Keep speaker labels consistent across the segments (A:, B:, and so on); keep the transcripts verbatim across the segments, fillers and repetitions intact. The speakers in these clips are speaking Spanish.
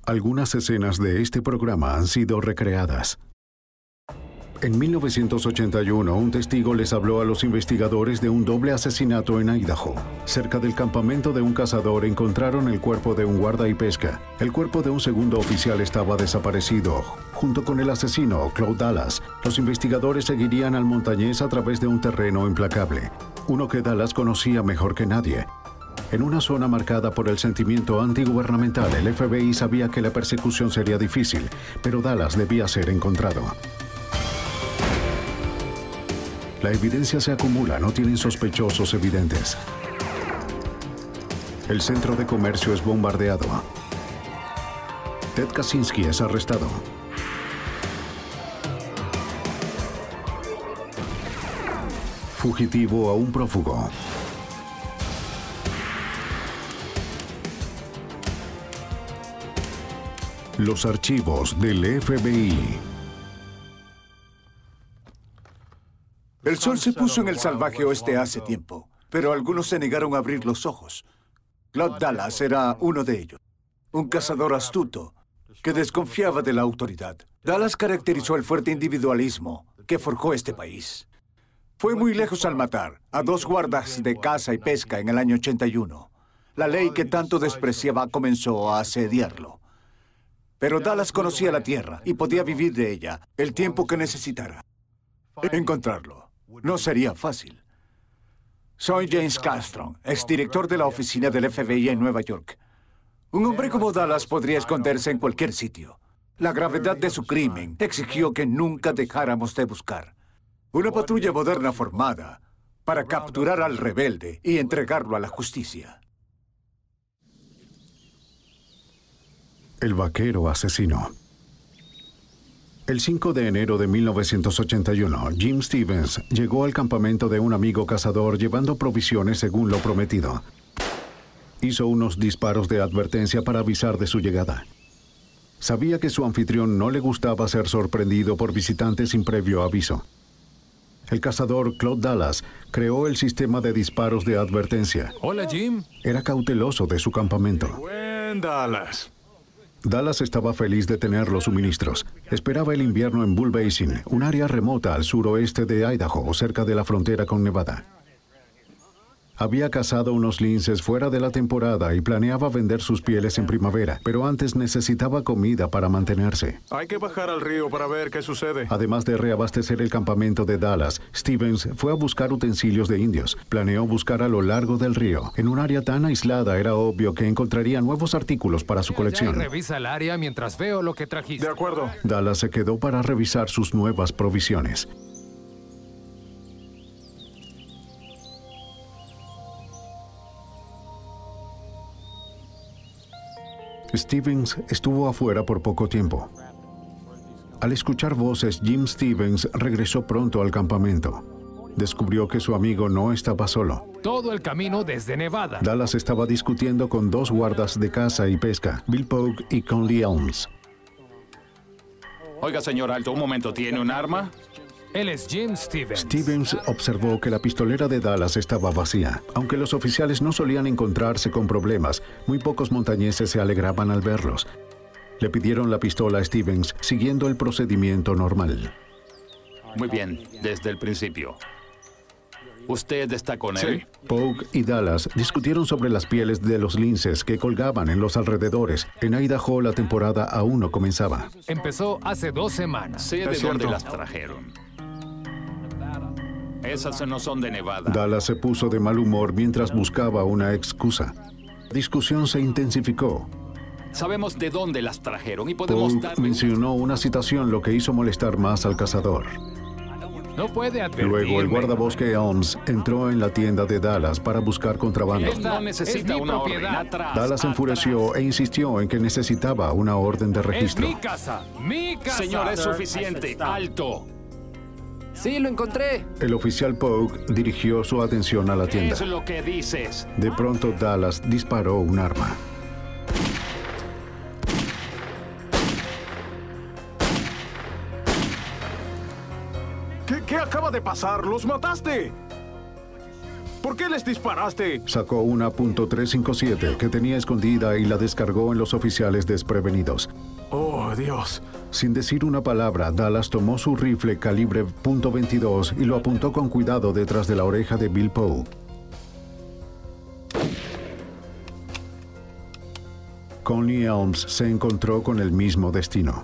A: Algunas escenas de este programa han sido recreadas. En mil novecientos ochenta y uno, un testigo les habló a los investigadores de un doble asesinato en Idaho. Cerca del campamento de un cazador encontraron el cuerpo de un guarda y pesca. El cuerpo de un segundo oficial estaba desaparecido, junto con el asesino, Claude Dallas. Los investigadores seguirían al montañés a través de un terreno implacable, uno que Dallas conocía mejor que nadie. En una zona marcada por el sentimiento antigubernamental, el F B I sabía que la persecución sería difícil, pero Dallas debía ser encontrado. La evidencia se acumula, no tienen sospechosos evidentes. El centro de comercio es bombardeado. Ted Kaczynski es arrestado. Fugitivo a un prófugo. Los archivos del F B I.
B: El sol se puso en el salvaje oeste hace tiempo, pero algunos se negaron a abrir los ojos. Claude Dallas era uno de ellos, un cazador astuto que desconfiaba de la autoridad. Dallas caracterizó el fuerte individualismo que forjó este país. Fue muy lejos al matar a dos guardas de caza y pesca en el año ochenta y uno. La ley que tanto despreciaba comenzó a asediarlo. Pero Dallas conocía la tierra y podía vivir de ella el tiempo que necesitara. Encontrarlo no sería fácil. Soy James Castron, exdirector de la oficina del F B I en Nueva York. Un hombre como Dallas podría esconderse en cualquier sitio. La gravedad de su crimen exigió que nunca dejáramos de buscar. Una patrulla moderna formada para capturar al rebelde y entregarlo a la justicia.
A: El vaquero asesino. El cinco de enero de mil novecientos ochenta y uno, Jim Stevens llegó al campamento de un amigo cazador llevando provisiones según lo prometido. Hizo unos disparos de advertencia para avisar de su llegada. Sabía que su anfitrión no le gustaba ser sorprendido por visitantes sin previo aviso. El cazador Claude Dallas creó el sistema de disparos de advertencia.
C: Hola, Jim.
A: Era cauteloso de su campamento.
C: Buen Dallas.
A: Dallas estaba feliz de tener los suministros. Esperaba el invierno en Bull Basin, un área remota al suroeste de Idaho, cerca de la frontera con Nevada. Había cazado unos linces fuera de la temporada y planeaba vender sus pieles en primavera, pero antes necesitaba comida para mantenerse.
C: Hay que bajar al río para ver qué sucede.
A: Además de reabastecer el campamento de Dallas, Stevens fue a buscar utensilios de indios. Planeó buscar a lo largo del río. En un área tan aislada era obvio que encontraría nuevos artículos para su colección.
D: Ya, revisa el área mientras veo lo que trajiste.
C: De acuerdo.
A: Dallas se quedó para revisar sus nuevas provisiones. Stevens estuvo afuera por poco tiempo. Al escuchar voces, Jim Stevens regresó pronto al campamento. Descubrió que su amigo no estaba solo.
D: Todo el camino desde Nevada.
A: Dallas estaba discutiendo con dos guardas de caza y pesca, Bill Pogue y Conley Elms.
E: Oiga, señor Alto, un momento, ¿tiene un arma?
D: Él es Jim Stevens.
A: Stevens observó que la pistolera de Dallas estaba vacía. Aunque los oficiales no solían encontrarse con problemas, muy pocos montañeses se alegraban al verlos. Le pidieron la pistola a Stevens, siguiendo el procedimiento normal.
E: Muy bien, desde el principio. ¿Usted está con él?
C: Sí.
A: Pogue y Dallas discutieron sobre las pieles de los linces que colgaban en los alrededores. En Idaho la temporada aún no comenzaba.
D: Empezó hace dos semanas.
E: Sé de
C: Es
E: dónde
C: cierto.
E: las trajeron. Esas no son de Nevada.
A: Dallas se puso de mal humor mientras buscaba una excusa. La discusión se intensificó.
E: Sabemos de dónde las trajeron y podemos
A: Pogue
E: darle...
A: mencionó una citación, lo que hizo molestar más al cazador.
D: No puede advertirme.
A: Luego el guardabosque Elms entró en la tienda de Dallas para buscar contrabando.
E: Él no necesita
D: es mi
E: una orden.
D: propiedad.
E: Atrás,
A: Dallas se
E: atrás.
A: enfureció e insistió en que necesitaba una orden de
D: Es
A: registro.
D: mi casa. Mi casa.
E: Señor, es suficiente. Alto.
F: Sí, lo encontré.
A: El oficial Pogue dirigió su atención a la
E: Es
A: tienda.
E: lo que dices.
A: De pronto Dallas disparó un arma.
C: ¿Qué, qué acaba de pasar? ¡Los mataste! ¿Por qué les disparaste?
A: Sacó una punto trescientos cincuenta y siete que tenía escondida y la descargó en los oficiales desprevenidos.
C: Oh, Dios.
A: Sin decir una palabra, Dallas tomó su rifle calibre punto veintidós y lo apuntó con cuidado detrás de la oreja de Bill Pogue. Conley Elms se encontró con el mismo destino.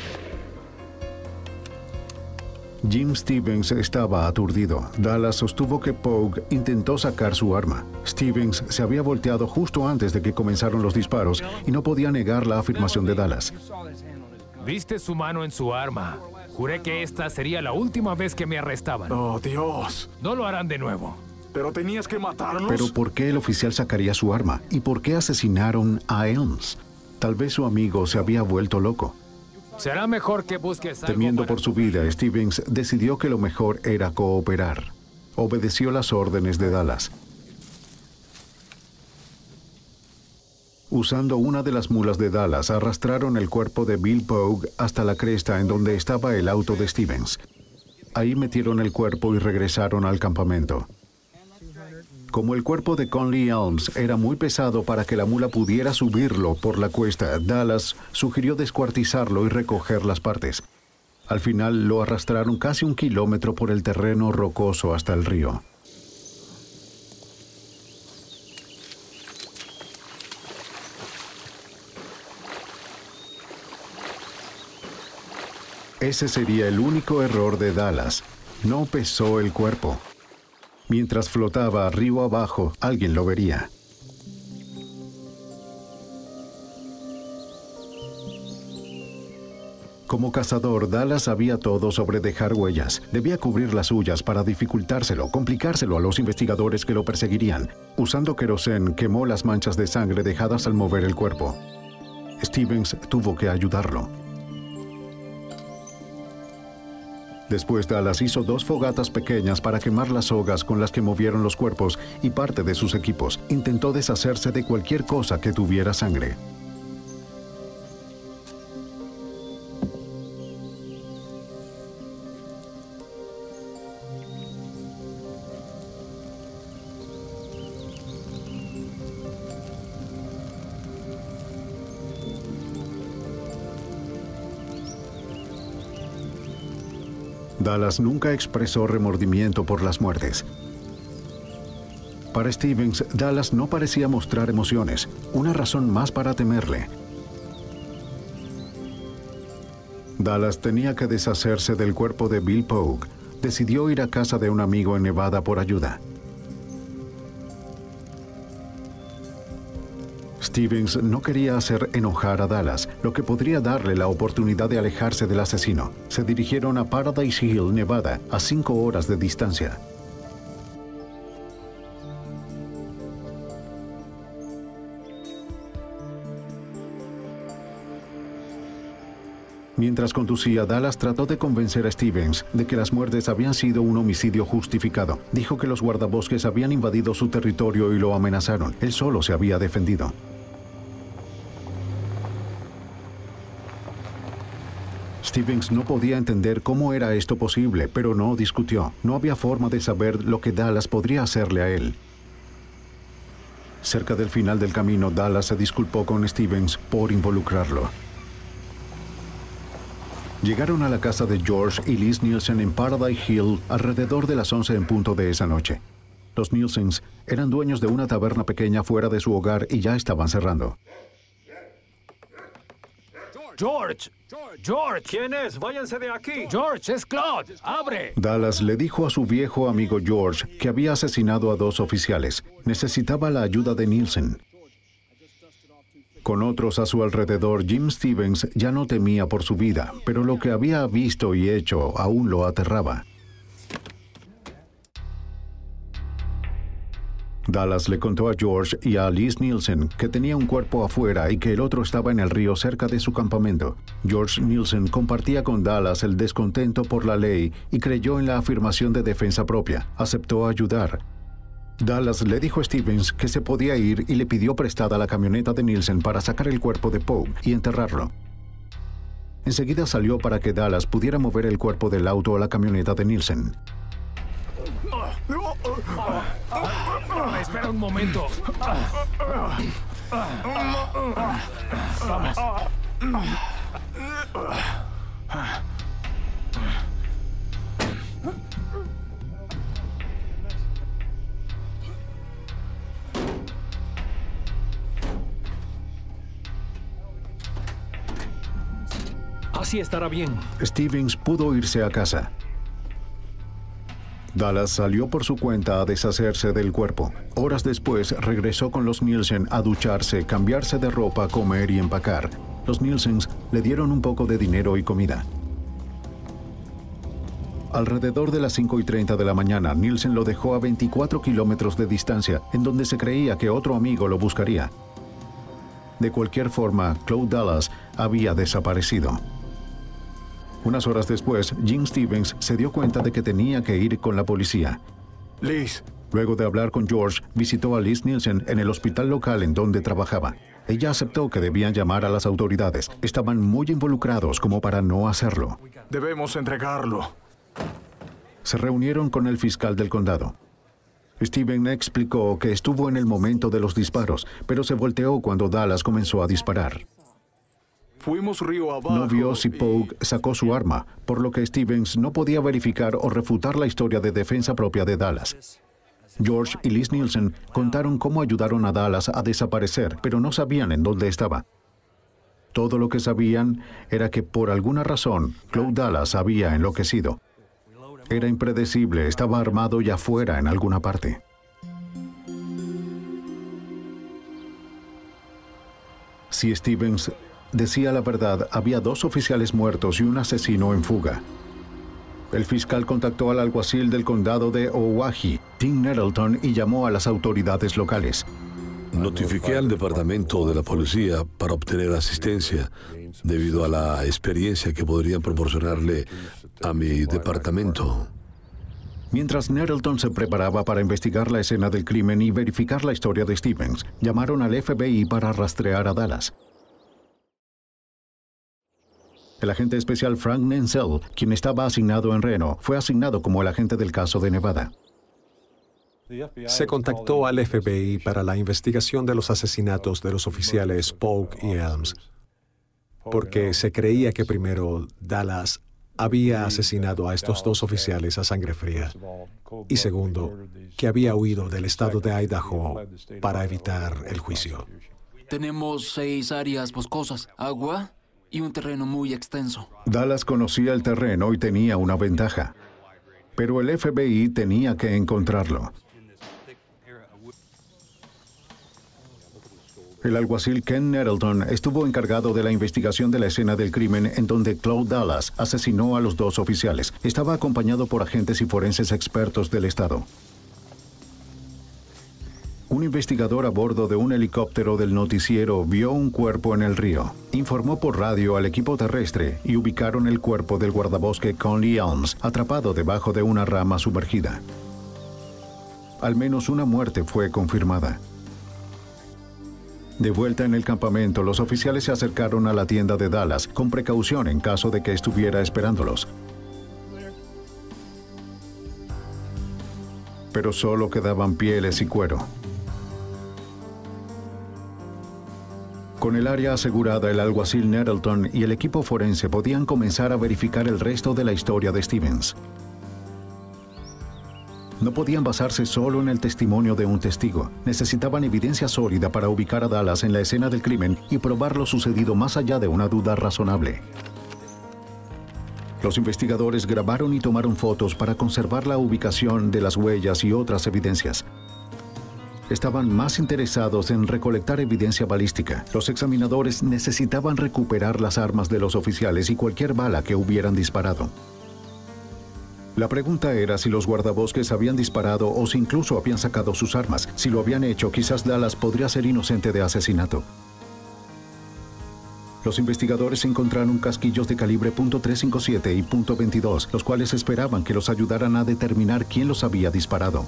A: Jim Stevens estaba aturdido. Dallas sostuvo que Pogue intentó sacar su arma. Stevens se había volteado justo antes de que comenzaron los disparos y no podía negar la afirmación de Dallas.
D: Viste su mano en su arma. Juré que esta sería la última vez que me arrestaban.
C: Oh, Dios.
D: No lo harán de nuevo.
C: Pero tenías que matarlos.
A: Pero ¿por qué el oficial sacaría su arma? ¿Y por qué asesinaron a Elms? Tal vez su amigo se había vuelto loco.
D: Será mejor que busques algo
A: Temiendo
D: para
A: por su vida, Stevens decidió que lo mejor era cooperar. Obedeció las órdenes de Dallas. Usando una de las mulas de Dallas, arrastraron el cuerpo de Bill Pogue hasta la cresta en donde estaba el auto de Stevens. Ahí metieron el cuerpo y regresaron al campamento. Como el cuerpo de Conley Elms era muy pesado para que la mula pudiera subirlo por la cuesta, Dallas sugirió descuartizarlo y recoger las partes. Al final lo arrastraron casi un kilómetro por el terreno rocoso hasta el río. Ese sería el único error de Dallas. No pesó el cuerpo. Mientras flotaba río abajo, alguien lo vería. Como cazador, Dallas sabía todo sobre dejar huellas. Debía cubrir las suyas para dificultárselo, complicárselo a los investigadores que lo perseguirían. Usando querosén, quemó las manchas de sangre dejadas al mover el cuerpo. Stevens tuvo que ayudarlo. Después, Dallas hizo dos fogatas pequeñas para quemar las sogas con las que movieron los cuerpos y parte de sus equipos. Intentó deshacerse de cualquier cosa que tuviera sangre. Dallas nunca expresó remordimiento por las muertes. Para Stevens, Dallas no parecía mostrar emociones, una razón más para temerle. Dallas tenía que deshacerse del cuerpo de Bill Pogue. Decidió ir a casa de un amigo en Nevada por ayuda. Stevens no quería hacer enojar a Dallas, lo que podría darle la oportunidad de alejarse del asesino. Se dirigieron a Paradise Hill, Nevada, a cinco horas de distancia. Mientras conducía, Dallas trató de convencer a Stevens de que las muertes habían sido un homicidio justificado. Dijo que los guardabosques habían invadido su territorio y lo amenazaron. Él solo se había defendido. Stevens no podía entender cómo era esto posible, pero no discutió. No había forma de saber lo que Dallas podría hacerle a él. Cerca del final del camino, Dallas se disculpó con Stevens por involucrarlo. Llegaron a la casa de George y Liz Nielsen en Paradise Hill alrededor de las once en punto de esa noche. Los Nielsens eran dueños de una taberna pequeña fuera de su hogar y ya estaban cerrando.
D: George, George,
C: ¿Quién es? Váyanse de aquí.
D: George, es Claude. ¡Abre!
A: Dallas le dijo a su viejo amigo George que había asesinado a dos oficiales. Necesitaba la ayuda de Nielsen. Con otros a su alrededor, Jim Stevens ya no temía por su vida, pero lo que había visto y hecho aún lo aterraba. Dallas le contó a George y a Liz Nielsen que tenía un cuerpo afuera y que el otro estaba en el río cerca de su campamento. George Nielsen compartía con Dallas el descontento por la ley y creyó en la afirmación de defensa propia. Aceptó ayudar. Dallas le dijo a Stevens que se podía ir y le pidió prestada la camioneta de Nielsen para sacar el cuerpo de Pogue y enterrarlo. Enseguida salió para que Dallas pudiera mover el cuerpo del auto a la camioneta de Nielsen.
D: Espera un momento. Vamos.
C: Así estará bien.
A: Stevens pudo irse a casa. Dallas salió por su cuenta a deshacerse del cuerpo. Horas después regresó con los Nielsen a ducharse, cambiarse de ropa, comer y empacar. Los Nielsens le dieron un poco de dinero y comida. Alrededor de las cinco y treinta de la mañana, Nielsen lo dejó a veinticuatro kilómetros de distancia, en donde se creía que otro amigo lo buscaría. De cualquier forma, Claude Dallas había desaparecido. Unas horas después, Jean Stevens se dio cuenta de que tenía que ir con la policía.
C: Liz.
A: Luego de hablar con George, visitó a Liz Nielsen en el hospital local en donde trabajaba. Ella aceptó que debían llamar a las autoridades. Estaban muy involucrados como para no hacerlo.
C: Debemos entregarlo.
A: Se reunieron con el fiscal del condado. Steven explicó que estuvo en el momento de los disparos, pero se volteó cuando Dallas comenzó a disparar.
C: Fuimos río abajo.
A: No vio si
C: y-
A: Pogue sacó su arma, por lo que Stevens no podía verificar o refutar la historia de defensa propia de Dallas. George y Liz Nielsen contaron cómo ayudaron a Dallas a desaparecer, pero no sabían en dónde estaba. Todo lo que sabían era que por alguna razón Claude Dallas había enloquecido. Era impredecible, estaba armado y afuera en alguna parte. Si Stevens decía la verdad, había dos oficiales muertos y un asesino en fuga. El fiscal contactó al alguacil del condado de Owyhee, Tim Nettleton, y llamó a las autoridades locales.
G: Notifiqué al departamento de la policía para obtener asistencia debido a la experiencia que podrían proporcionarle a mi departamento.
A: Mientras Nettleton se preparaba para investigar la escena del crimen y verificar la historia de Stevens, llamaron al F B I para rastrear a Dallas. El agente especial Frank Nensel, quien estaba asignado en Reno, fue asignado como el agente del caso de Nevada.
H: Se contactó al F B I para la investigación de los asesinatos de los oficiales Pogue y Elms, porque se creía que primero Dallas había asesinado a estos dos oficiales a sangre fría, y segundo, que había huido del estado de Idaho para evitar el juicio.
I: Tenemos seis áreas boscosas, agua y un terreno muy extenso.
A: Dallas conocía el terreno y tenía una ventaja, pero el F B I tenía que encontrarlo. El alguacil Ken Nettleton estuvo encargado de la investigación de la escena del crimen en donde Claude Dallas asesinó a los dos oficiales. Estaba acompañado por agentes y forenses expertos del estado. Un investigador a bordo de un helicóptero del noticiero vio un cuerpo en el río. Informó por radio al equipo terrestre y ubicaron el cuerpo del guardabosque Conley Elms, atrapado debajo de una rama sumergida. Al menos una muerte fue confirmada. De vuelta en el campamento, los oficiales se acercaron a la tienda de Dallas con precaución en caso de que estuviera esperándolos. Pero solo quedaban pieles y cuero. Con el área asegurada, el alguacil Nettleton y el equipo forense podían comenzar a verificar el resto de la historia de Stevens. No podían basarse solo en el testimonio de un testigo. Necesitaban evidencia sólida para ubicar a Dallas en la escena del crimen y probar lo sucedido más allá de una duda razonable. Los investigadores grabaron y tomaron fotos para conservar la ubicación de las huellas y otras evidencias. Estaban más interesados en recolectar evidencia balística. Los examinadores necesitaban recuperar las armas de los oficiales y cualquier bala que hubieran disparado. La pregunta era si los guardabosques habían disparado o si incluso habían sacado sus armas. Si lo habían hecho, quizás Dallas podría ser inocente de asesinato. Los investigadores encontraron casquillos de calibre punto trescientos cincuenta y siete y punto veintidós, los cuales esperaban que los ayudaran a determinar quién los había disparado.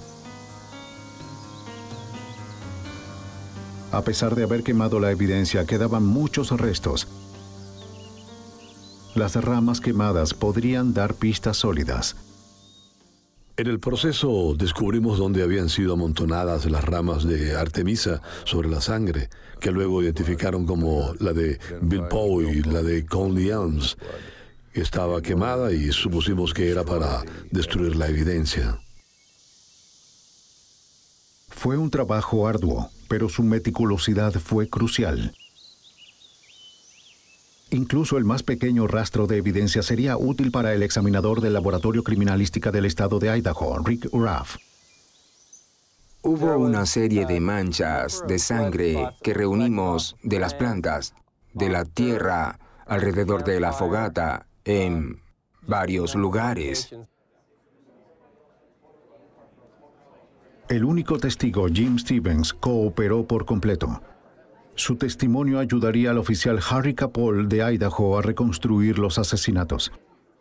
A: A pesar de haber quemado la evidencia, quedaban muchos restos. Las ramas quemadas podrían dar pistas sólidas.
G: En el proceso descubrimos dónde habían sido amontonadas las ramas de Artemisa sobre la sangre, que luego identificaron como la de Bill Poe y la de Conley Elms. Estaba quemada y supusimos que era para destruir la evidencia.
A: Fue un trabajo arduo, pero su meticulosidad fue crucial. Incluso el más pequeño rastro de evidencia sería útil para el examinador del Laboratorio Criminalística del Estado de Idaho, Rick Ruff.
J: Hubo una serie de manchas de sangre que reunimos de las plantas, de la tierra, alrededor de la fogata, en varios lugares.
A: El único testigo, Jim Stevens, cooperó por completo. Su testimonio ayudaría al oficial Harry Capol de Idaho a reconstruir los asesinatos.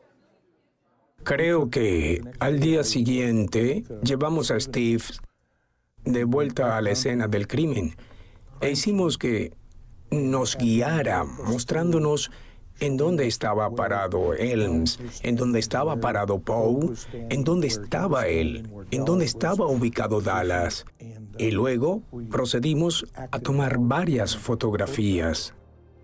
K: Creo que al día siguiente llevamos a Steve de vuelta a la escena del crimen e hicimos que nos guiara mostrándonos en dónde estaba parado Elms, en dónde estaba parado Poe, en dónde estaba él, en dónde estaba ubicado Dallas. Y luego procedimos a tomar varias fotografías.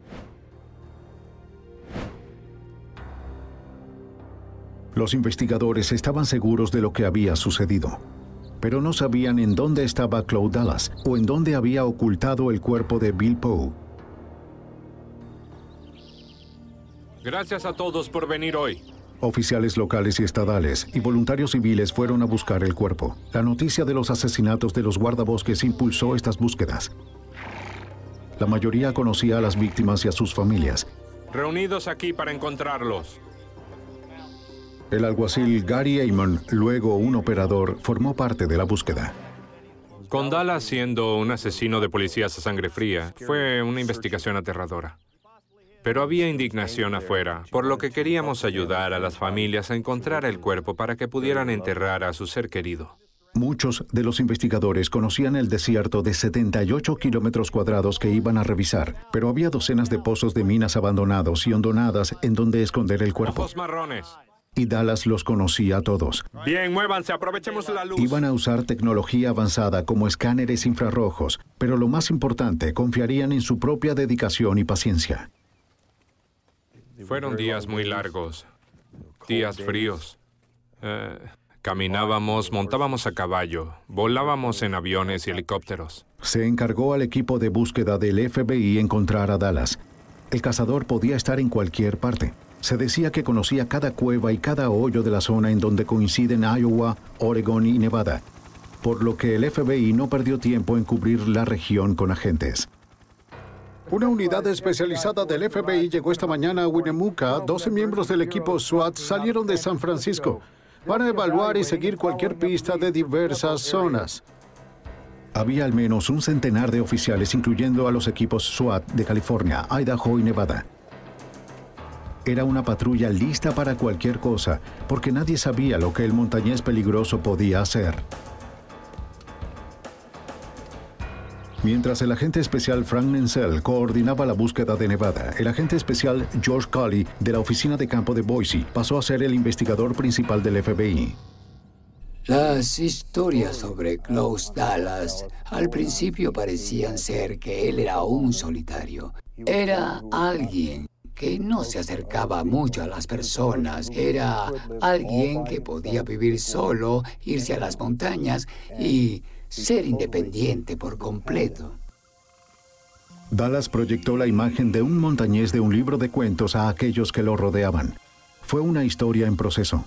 A: Los investigadores estaban seguros de lo que había sucedido, pero no sabían en dónde estaba Claude Dallas o en dónde había ocultado el cuerpo de Bill Poe.
L: Gracias a todos por venir hoy.
A: Oficiales locales y estadales y voluntarios civiles fueron a buscar el cuerpo. La noticia de los asesinatos de los guardabosques impulsó estas búsquedas. La mayoría conocía a las víctimas y a sus familias.
L: Reunidos aquí para encontrarlos.
A: El alguacil Gary Amon, luego un operador, formó parte de la búsqueda.
L: Con Dallas siendo un asesino de policías a sangre fría, fue una investigación aterradora. Pero había indignación afuera, por lo que queríamos ayudar a las familias a encontrar el cuerpo para que pudieran enterrar a su ser querido.
A: Muchos de los investigadores conocían el desierto de setenta y ocho kilómetros cuadrados que iban a revisar, pero había docenas de pozos de minas abandonados y hondonadas en donde esconder el cuerpo.
L: Ojos marrones.
A: Y Dallas los conocía a todos.
L: Bien, muévanse, aprovechemos la luz.
A: Iban a usar tecnología avanzada como escáneres infrarrojos, pero lo más importante, confiarían en su propia dedicación y paciencia.
L: Fueron días muy largos, días fríos. Eh, caminábamos, montábamos a caballo, volábamos en aviones y helicópteros.
A: Se encargó al equipo de búsqueda del F B I encontrar a Dallas. El cazador podía estar en cualquier parte. Se decía que conocía cada cueva y cada hoyo de la zona en donde coinciden Iowa, Oregon y Nevada, por lo que el F B I no perdió tiempo en cubrir la región con agentes.
M: Una unidad especializada del F B I llegó esta mañana a Winnemucca. doce miembros del equipo SWAT salieron de San Francisco. Van a evaluar y seguir cualquier pista de diversas zonas.
A: Había al menos un centenar de oficiales, incluyendo a los equipos SWAT de California, Idaho y Nevada. Era una patrulla lista para cualquier cosa, porque nadie sabía lo que el montañés peligroso podía hacer. Mientras el agente especial Frank Nensel coordinaba la búsqueda de Nevada, el agente especial George Colley de la oficina de campo de Boise pasó a ser el investigador principal del F B I.
N: Las historias sobre Claude Dallas al principio parecían ser que él era un solitario. Era alguien que no se acercaba mucho a las personas. Era alguien que podía vivir solo, irse a las montañas y ser independiente por completo.
A: Dallas proyectó la imagen de un montañés de un libro de cuentos a aquellos que lo rodeaban. Fue una historia en proceso.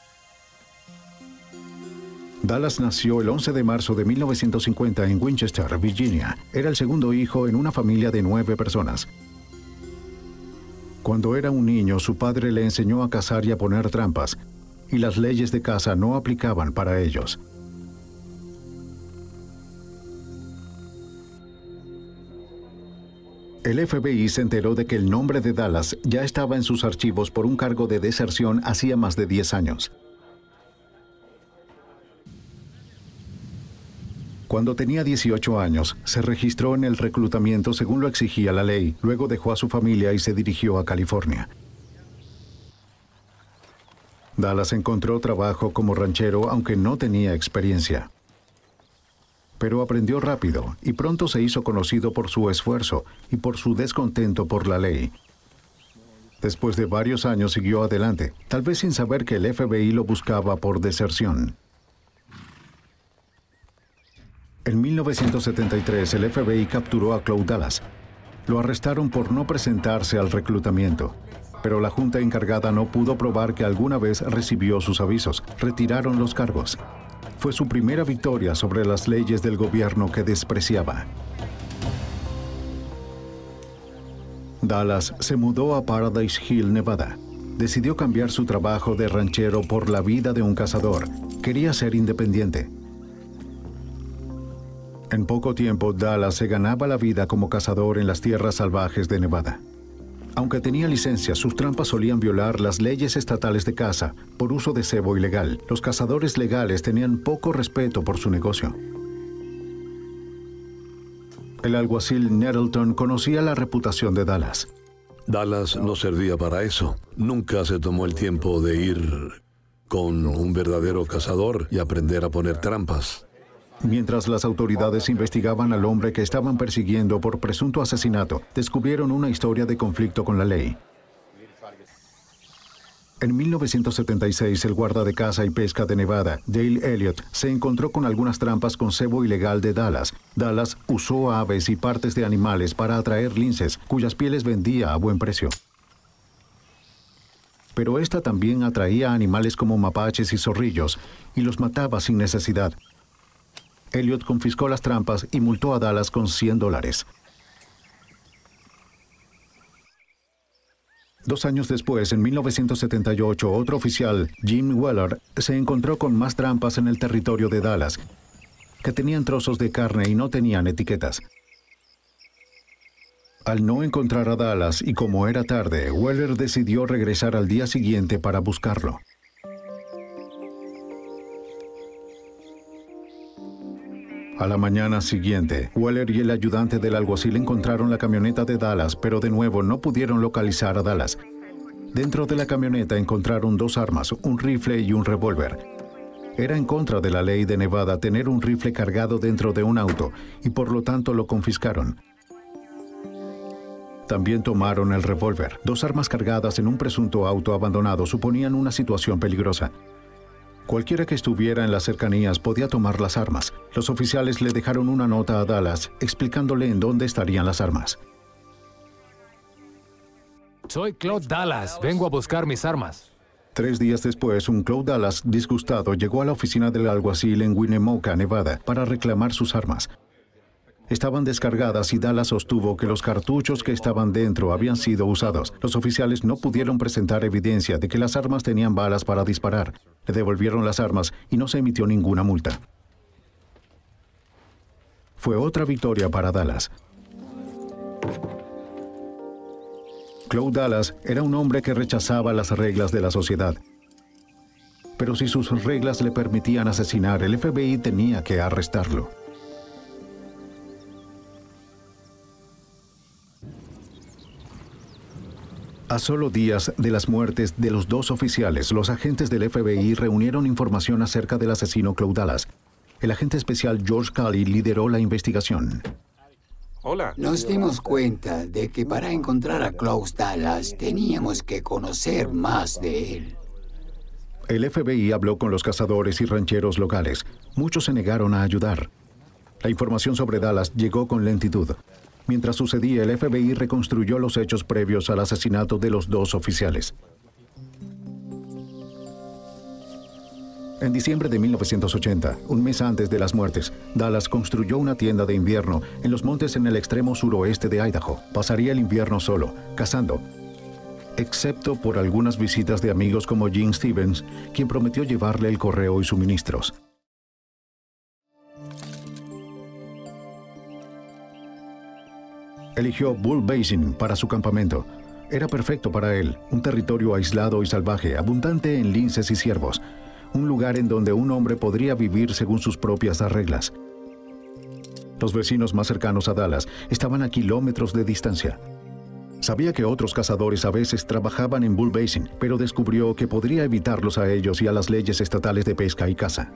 A: Dallas nació el once de marzo de mil novecientos cincuenta en Winchester, Virginia. Era el segundo hijo en una familia de nueve personas. Cuando era un niño, su padre le enseñó a cazar y a poner trampas, y las leyes de caza no aplicaban para ellos. El F B I se enteró de que el nombre de Dallas ya estaba en sus archivos por un cargo de deserción hacía más de diez años. Cuando tenía dieciocho años, se registró en el reclutamiento según lo exigía la ley. Luego dejó a su familia y se dirigió a California. Dallas encontró trabajo como ranchero aunque no tenía experiencia. Pero aprendió rápido y pronto se hizo conocido por su esfuerzo y por su descontento por la ley. Después de varios años siguió adelante, tal vez sin saber que el F B I lo buscaba por deserción. En mil novecientos setenta y tres, el F B I capturó a Cloud Dallas. Lo arrestaron por no presentarse al reclutamiento, pero la junta encargada no pudo probar que alguna vez recibió sus avisos. Retiraron los cargos. Fue su primera victoria sobre las leyes del gobierno que despreciaba. Dallas se mudó a Paradise Hill, Nevada. Decidió cambiar su trabajo de ranchero por la vida de un cazador. Quería ser independiente. En poco tiempo, Dallas se ganaba la vida como cazador en las tierras salvajes de Nevada. Aunque tenía licencia, sus trampas solían violar las leyes estatales de caza por uso de cebo ilegal. Los cazadores legales tenían poco respeto por su negocio. El alguacil Nettleton conocía la reputación de Dallas.
G: Dallas no servía para eso. Nunca se tomó el tiempo de ir con un verdadero cazador y aprender a poner trampas.
A: Mientras las autoridades investigaban al hombre que estaban persiguiendo por presunto asesinato, descubrieron una historia de conflicto con la ley. En mil novecientos setenta y seis, el guarda de caza y pesca de Nevada, Dale Elliott, se encontró con algunas trampas con cebo ilegal de Dallas. Dallas usó aves y partes de animales para atraer linces, cuyas pieles vendía a buen precio. Pero esta también atraía animales como mapaches y zorrillos, y los mataba sin necesidad. Elliott confiscó las trampas y multó a Dallas con cien dólares. Dos años después, en mil novecientos setenta y ocho, otro oficial, Jim Weller, se encontró con más trampas en el territorio de Dallas, que tenían trozos de carne y no tenían etiquetas. Al no encontrar a Dallas y como era tarde, Weller decidió regresar al día siguiente para buscarlo. A la mañana siguiente, Weller y el ayudante del alguacil encontraron la camioneta de Dallas, pero de nuevo no pudieron localizar a Dallas. Dentro de la camioneta encontraron dos armas, un rifle y un revólver. Era en contra de la ley de Nevada tener un rifle cargado dentro de un auto, y por lo tanto lo confiscaron. También tomaron el revólver. Dos armas cargadas en un presunto auto abandonado suponían una situación peligrosa. Cualquiera que estuviera en las cercanías podía tomar las armas. Los oficiales le dejaron una nota a Dallas explicándole en dónde estarían las armas.
D: Soy Cloud Dallas. Vengo a buscar mis armas.
A: Tres días después, un Cloud Dallas disgustado llegó a la oficina del alguacil en Winnemucca, Nevada, para reclamar sus armas. Estaban descargadas y Dallas sostuvo que los cartuchos que estaban dentro habían sido usados. Los oficiales no pudieron presentar evidencia de que las armas tenían balas para disparar. Le devolvieron las armas y no se emitió ninguna multa. Fue otra victoria para Dallas. Cloud Dallas era un hombre que rechazaba las reglas de la sociedad. Pero si sus reglas le permitían asesinar, el F B I tenía que arrestarlo. A solo días de las muertes de los dos oficiales, los agentes del F B I reunieron información acerca del asesino Cloud Dallas. El agente especial George Cully lideró la investigación.
N: Hola. Nos dimos cuenta de que para encontrar a Cloud Dallas teníamos que conocer más de él.
A: El F B I habló con los cazadores y rancheros locales. Muchos se negaron a ayudar. La información sobre Dallas llegó con lentitud. Mientras sucedía, el F B I reconstruyó los hechos previos al asesinato de los dos oficiales. En diciembre de mil novecientos ochenta, un mes antes de las muertes, Dallas construyó una tienda de invierno en los montes en el extremo suroeste de Idaho. Pasaría el invierno solo, cazando, excepto por algunas visitas de amigos como Gene Stevens, quien prometió llevarle el correo y suministros. Eligió Bull Basin para su campamento. Era perfecto para él, un territorio aislado y salvaje, abundante en linces y ciervos. Un lugar en donde un hombre podría vivir según sus propias reglas. Los vecinos más cercanos a Dallas estaban a kilómetros de distancia. Sabía que otros cazadores a veces trabajaban en Bull Basin, pero descubrió que podría evitarlos a ellos y a las leyes estatales de pesca y caza.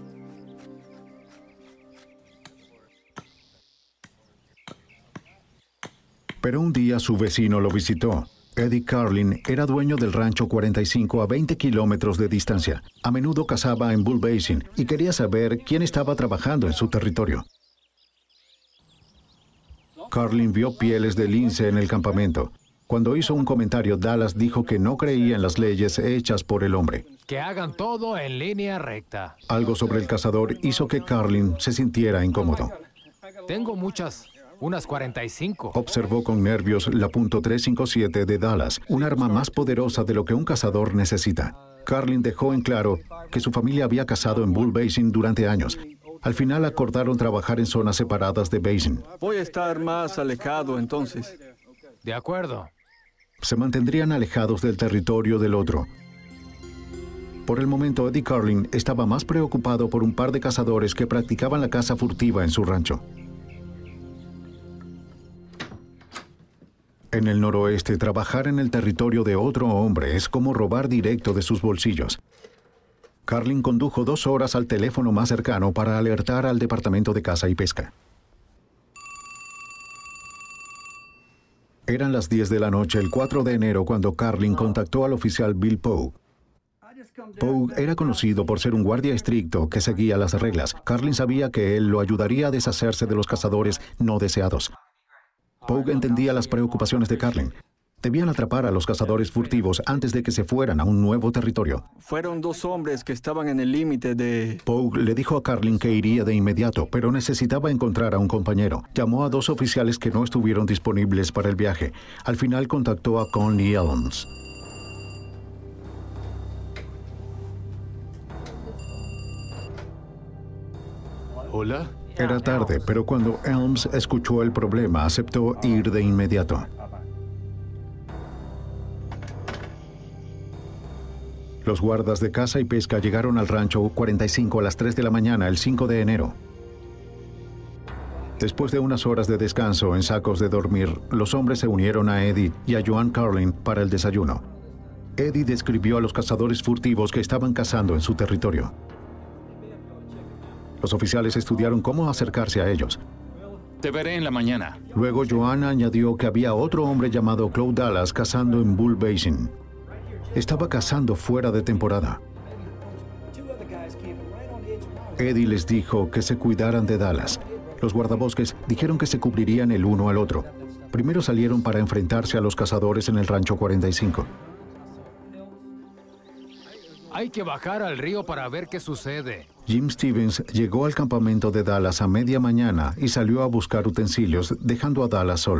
A: Pero un día su vecino lo visitó. Eddie Carlin era dueño del rancho cuarenta y cinco a veinte kilómetros de distancia. A menudo cazaba en Bull Basin y quería saber quién estaba trabajando en su territorio. Carlin vio pieles de lince en el campamento. Cuando hizo un comentario, Dallas dijo que no creía en las leyes hechas por el hombre.
D: Que hagan todo en línea recta.
A: Algo sobre el cazador hizo que Carlin se sintiera incómodo.
D: Tengo muchas, unas cuarenta y cinco.
A: Observó con nervios la punto trescientos cincuenta y siete de Dallas, un arma más poderosa de lo que un cazador necesita. Carlin dejó en claro que su familia había cazado en Bull Basin durante años. Al final acordaron trabajar en zonas separadas de Basin.
O: Voy a estar más alejado entonces.
D: De acuerdo.
A: Se mantendrían alejados del territorio del otro. Por el momento, Eddie Carlin estaba más preocupado por un par de cazadores que practicaban la caza furtiva en su rancho. En el noroeste, trabajar en el territorio de otro hombre es como robar directo de sus bolsillos. Carlin condujo dos horas al teléfono más cercano para alertar al Departamento de Caza y Pesca. Eran las diez de la noche el cuatro de enero cuando Carlin contactó al oficial Bill Pogue. Pogue era conocido por ser un guardia estricto que seguía las reglas. Carlin sabía que él lo ayudaría a deshacerse de los cazadores no deseados. Pogue entendía las preocupaciones de Carlin. Debían atrapar a los cazadores furtivos antes de que se fueran a un nuevo territorio.
O: Fueron dos hombres que estaban en el límite de...
A: Pogue le dijo a Carlin que iría de inmediato, pero necesitaba encontrar a un compañero. Llamó a dos oficiales que no estuvieron disponibles para el viaje. Al final contactó a Conley Elms.
C: Hola.
A: Era tarde, pero cuando Elms escuchó el problema, aceptó ir de inmediato. Los guardas de caza y pesca llegaron al rancho cuarenta y cinco a las tres de la mañana el cinco de enero. Después de unas horas de descanso en sacos de dormir, los hombres se unieron a Eddie y a Joan Carlin para el desayuno. Eddie describió a los cazadores furtivos que estaban cazando en su territorio. Los oficiales estudiaron cómo acercarse a ellos.
E: Te veré en la mañana.
A: Luego Joan añadió que había otro hombre llamado Claude Dallas cazando en Bull Basin. Estaba cazando fuera de temporada. Eddie les dijo que se cuidaran de Dallas. Los guardabosques dijeron que se cubrirían el uno al otro. Primero salieron para enfrentarse a los cazadores en el rancho cuarenta y cinco.
D: Hay que bajar al río para ver qué sucede.
A: Jim Stevens llegó al campamento de Dallas a media mañana y salió a buscar utensilios, dejando a Dallas solo.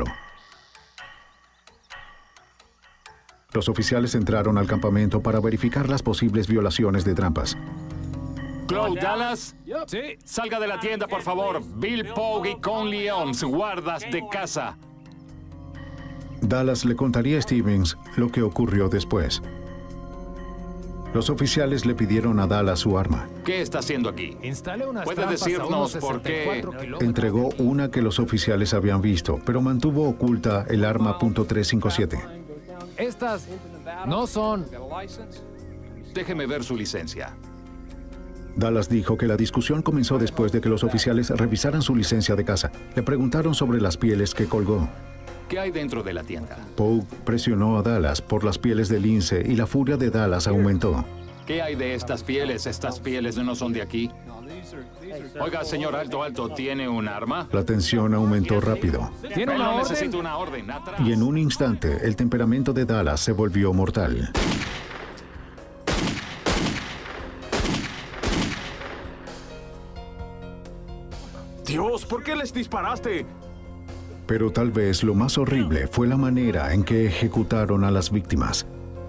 A: Los oficiales entraron al campamento para verificar las posibles violaciones de trampas.
E: Claude Dallas.
D: Sí.
E: Salga de la tienda, por favor. Bill Pogue y Conley Elms, guardas de caza.
A: Dallas le contaría a Stevens lo que ocurrió después. Los oficiales le pidieron a Dallas su arma.
E: ¿Qué está haciendo aquí?
D: Instalé unas
E: ¿Puede
D: trampas
E: decirnos
D: a unos
E: por qué?
D: sesenta y cuatro kilómetros.
A: Entregó una que los oficiales habían visto, pero mantuvo oculta el arma punto trescientos cincuenta y siete.
D: Estas no son...
E: Déjeme ver su licencia.
A: Dallas dijo que la discusión comenzó después de que los oficiales revisaran su licencia de caza. Le preguntaron sobre las pieles que colgó.
E: ¿Qué hay dentro de la tienda?
A: Pogue presionó a Dallas por las pieles de lince y la furia de Dallas aumentó.
E: ¿Qué hay de estas pieles? ¿Estas pieles no son de aquí? Oiga, señor Alto Alto, ¿tiene un arma?
A: La tensión aumentó rápido.
D: ¿Tiene una orden?
E: Necesito una orden. Atrás.
A: Y en un instante, el temperamento de Dallas se volvió mortal.
C: Dios, ¿por qué les disparaste?
A: Pero tal vez lo más horrible fue la manera en que ejecutaron a las víctimas.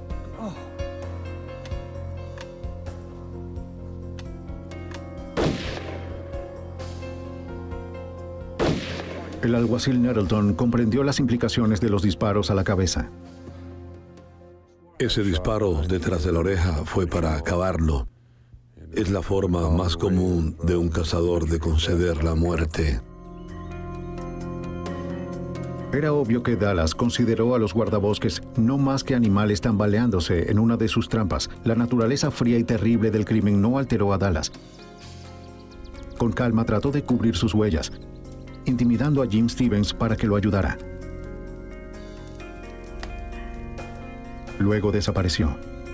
A: El alguacil Nettleton comprendió las implicaciones de los disparos a la cabeza.
G: Ese disparo detrás de la oreja fue para acabarlo. Es la forma más común de un cazador de conceder la muerte.
A: Era obvio que Dallas consideró a los guardabosques no más que animales tambaleándose en una de sus trampas. La naturaleza fría y terrible del crimen no alteró a Dallas. Con calma trató de cubrir sus huellas, intimidando a Jim Stevens para que lo ayudara. Luego desapareció.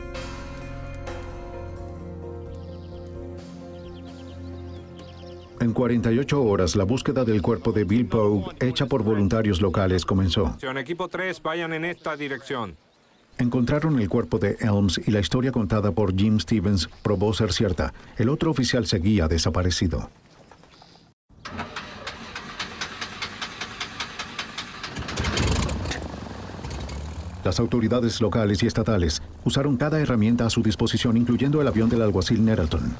A: En cuarenta y ocho horas, la búsqueda del cuerpo de Bill Pogue, hecha por voluntarios locales, comenzó.
L: Equipo tres, vayan en esta dirección.
A: Encontraron el cuerpo de Elms y la historia contada por Jim Stevens probó ser cierta. El otro oficial seguía desaparecido. Las autoridades locales y estatales usaron cada herramienta a su disposición, incluyendo el avión del alguacil Nettleton.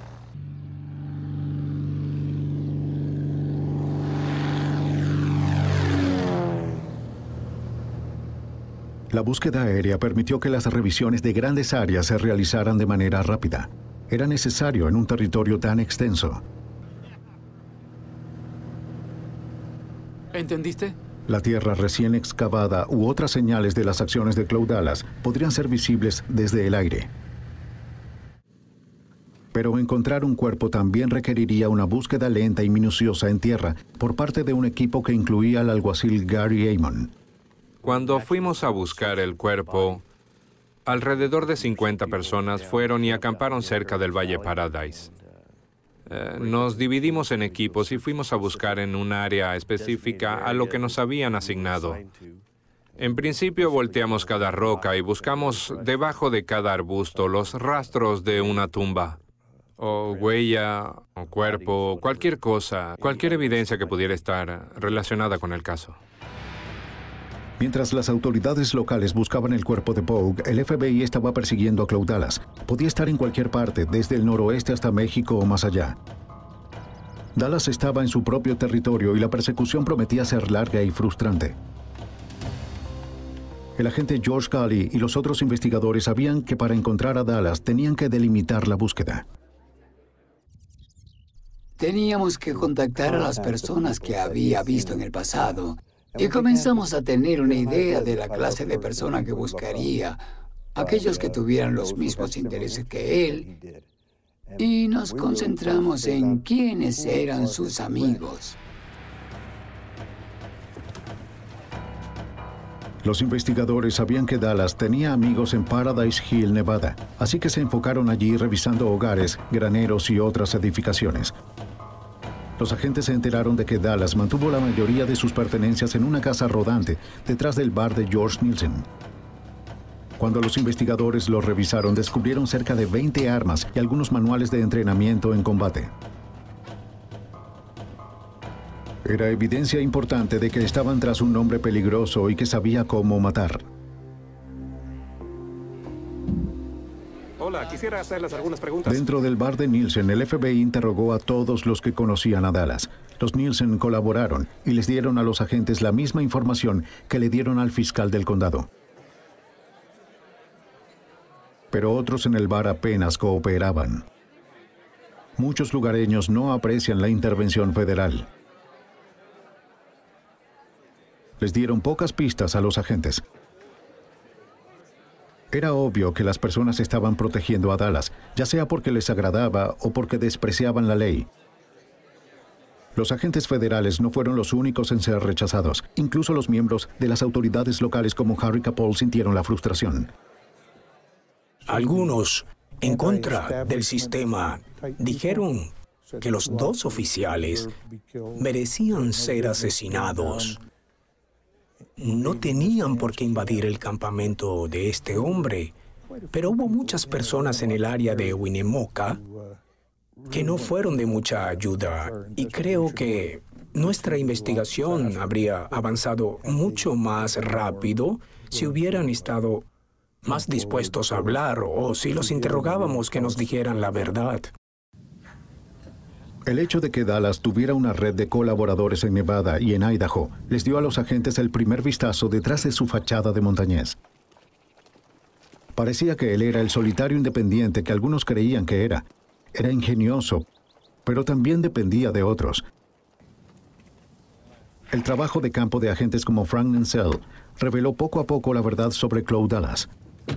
A: La búsqueda aérea permitió que las revisiones de grandes áreas se realizaran de manera rápida. Era necesario en un territorio tan extenso.
I: ¿Entendiste?
A: La tierra recién excavada u otras señales de las acciones de Cloud Dallas podrían ser visibles desde el aire. Pero encontrar un cuerpo también requeriría una búsqueda lenta y minuciosa en tierra por parte de un equipo que incluía al alguacil Gary Amon.
L: Cuando fuimos a buscar el cuerpo, alrededor de cincuenta personas fueron y acamparon cerca del Valle Paradise. Eh, nos dividimos en equipos y fuimos a buscar en un área específica a lo que nos habían asignado. En principio volteamos cada roca y buscamos debajo de cada arbusto los rastros de una tumba, o huella, o cuerpo, cualquier cosa, cualquier evidencia que pudiera estar relacionada con el caso.
A: Mientras las autoridades locales buscaban el cuerpo de Pogue, el F B I estaba persiguiendo a Cloud Dallas. Podía estar en cualquier parte, desde el noroeste hasta México o más allá. Dallas estaba en su propio territorio y la persecución prometía ser larga y frustrante. El agente George Cully y los otros investigadores sabían que para encontrar a Dallas tenían que delimitar la búsqueda.
N: Teníamos que contactar a las personas que había visto en el pasado. Y comenzamos a tener una idea de la clase de persona que buscaría, aquellos que tuvieran los mismos intereses que él, y nos concentramos en quiénes eran sus amigos.
A: Los investigadores sabían que Dallas tenía amigos en Paradise Hill, Nevada, así que se enfocaron allí revisando hogares, graneros y otras edificaciones. Los agentes se enteraron de que Dallas mantuvo la mayoría de sus pertenencias en una casa rodante detrás del bar de George Nielsen. Cuando los investigadores lo revisaron, descubrieron cerca de veinte armas y algunos manuales de entrenamiento en combate. Era evidencia importante de que estaban tras un hombre peligroso y que sabía cómo matar.
P: Hola, quisiera hacerles algunas preguntas.
A: Dentro del bar de Nielsen, el F B I interrogó a todos los que conocían a Dallas. Los Nielsen colaboraron y les dieron a los agentes la misma información que le dieron al fiscal del condado. Pero otros en el bar apenas cooperaban. Muchos lugareños no aprecian la intervención federal. Les dieron pocas pistas a los agentes. Era obvio que las personas estaban protegiendo a Dallas, ya sea porque les agradaba o porque despreciaban la ley. Los agentes federales no fueron los únicos en ser rechazados. Incluso los miembros de las autoridades locales como Harry Capol sintieron la frustración.
K: Algunos, en contra del sistema, dijeron que los dos oficiales merecían ser asesinados. No tenían por qué invadir el campamento de este hombre, pero hubo muchas personas en el área de Winnemucca que no fueron de mucha ayuda, y creo que nuestra investigación habría avanzado mucho más rápido si hubieran estado más dispuestos a hablar o si los interrogábamos que nos dijeran la verdad.
A: El hecho de que Dallas tuviera una red de colaboradores en Nevada y en Idaho les dio a los agentes el primer vistazo detrás de su fachada de montañés. Parecía que él era el solitario independiente que algunos creían que era. Era ingenioso, pero también dependía de otros. El trabajo de campo de agentes como Frank Nansel reveló poco a poco la verdad sobre Cloud Dallas.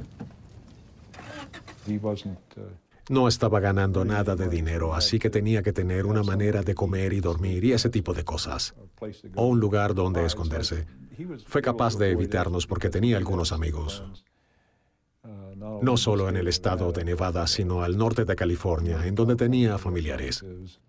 H: No estaba ganando nada de dinero, así que tenía que tener una manera de comer y dormir y ese tipo de cosas. O un lugar donde esconderse. Fue capaz de evitarnos porque tenía algunos amigos. No solo en el estado de Nevada, sino al norte de California, en donde tenía familiares.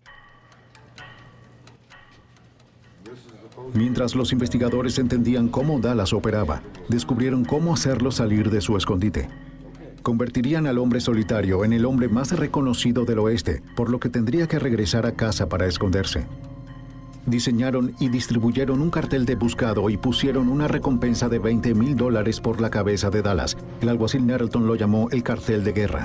A: Mientras los investigadores entendían cómo Dallas operaba, descubrieron cómo hacerlo salir de su escondite. Convertirían al hombre solitario en el hombre más reconocido del oeste, por lo que tendría que regresar a casa para esconderse. Diseñaron y distribuyeron un cartel de buscado y pusieron una recompensa de veinte mil dólares por la cabeza de Dallas. El alguacil Nettleton lo llamó el cartel de guerra.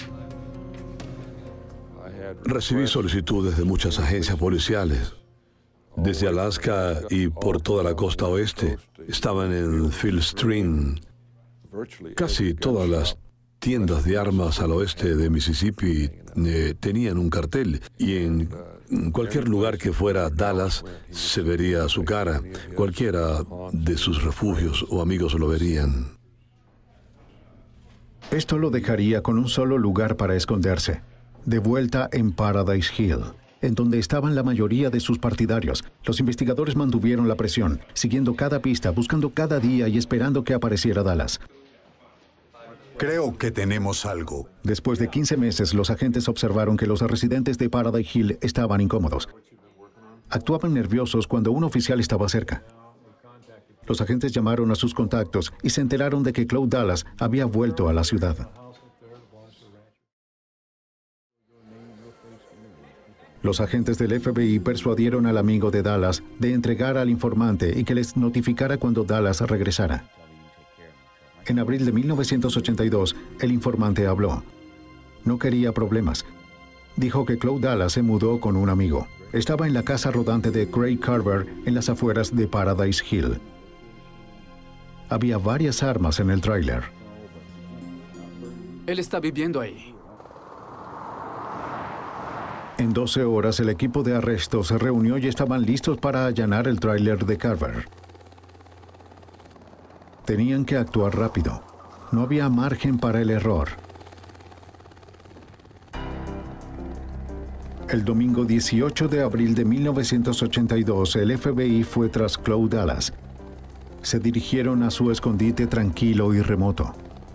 G: Recibí solicitudes de muchas agencias policiales. Desde Alaska y por toda la costa oeste. Estaban en Field Stream. Casi todas las tiendas de armas al oeste de Mississippi eh, tenían un cartel. Y en cualquier lugar que fuera Dallas se vería su cara. Cualquiera de sus refugios o amigos lo verían.
A: Esto lo dejaría con un solo lugar para esconderse. De vuelta en Paradise Hill, en donde estaban la mayoría de sus partidarios. Los investigadores mantuvieron la presión, siguiendo cada pista, buscando cada día y esperando que apareciera Dallas.
P: Creo que tenemos algo.
A: Después de quince meses, los agentes observaron que los residentes de Paradise Hill estaban incómodos. Actuaban nerviosos cuando un oficial estaba cerca. Los agentes llamaron a sus contactos y se enteraron de que Cloud Dallas había vuelto a la ciudad. Los agentes del F B I persuadieron al amigo de Dallas de entregar al informante y que les notificara cuando Dallas regresara. En abril de mil novecientos ochenta y dos, el informante habló. No quería problemas. Dijo que Cloud Dallas se mudó con un amigo. Estaba en la casa rodante de Craig Carver en las afueras de Paradise Hill. Había varias armas en el tráiler.
I: Él está viviendo ahí.
A: En doce horas, el equipo de arresto se reunió y estaban listos para allanar el tráiler de Carver. Tenían que actuar rápido. No había margen para el error. El domingo dieciocho de abril de mil novecientos ochenta y dos, el F B I fue tras Cloud Dallas. Se dirigieron a su escondite tranquilo y remoto.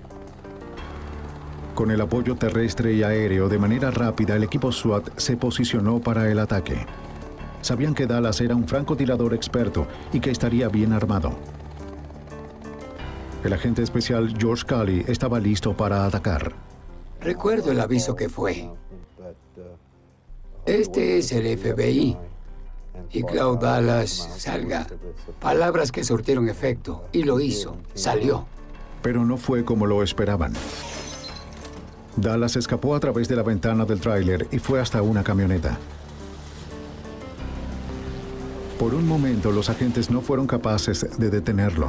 A: Con el apoyo terrestre y aéreo de manera rápida, el equipo SWAT se posicionó para el ataque. Sabían que Dallas era un francotirador experto y que estaría bien armado. El agente especial George Cully estaba listo para atacar.
N: Recuerdo el aviso que fue. Este es el F B I. Y Cloud Dallas, salga. Palabras que surtieron efecto. Y lo hizo. Salió.
A: Pero no fue como lo esperaban. Dallas escapó a través de la ventana del tráiler y fue hasta una camioneta. Por un momento, los agentes no fueron capaces de detenerlo.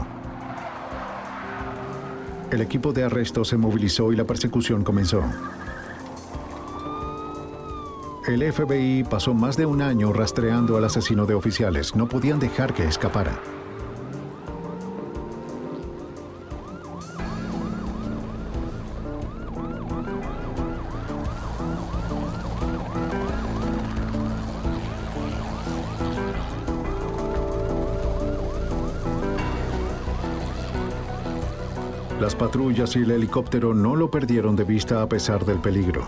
A: El equipo de arresto se movilizó y la persecución comenzó. El F B I pasó más de un año rastreando al asesino de oficiales. No podían dejar que escapara. Las patrullas y el helicóptero no lo perdieron de vista a pesar del peligro.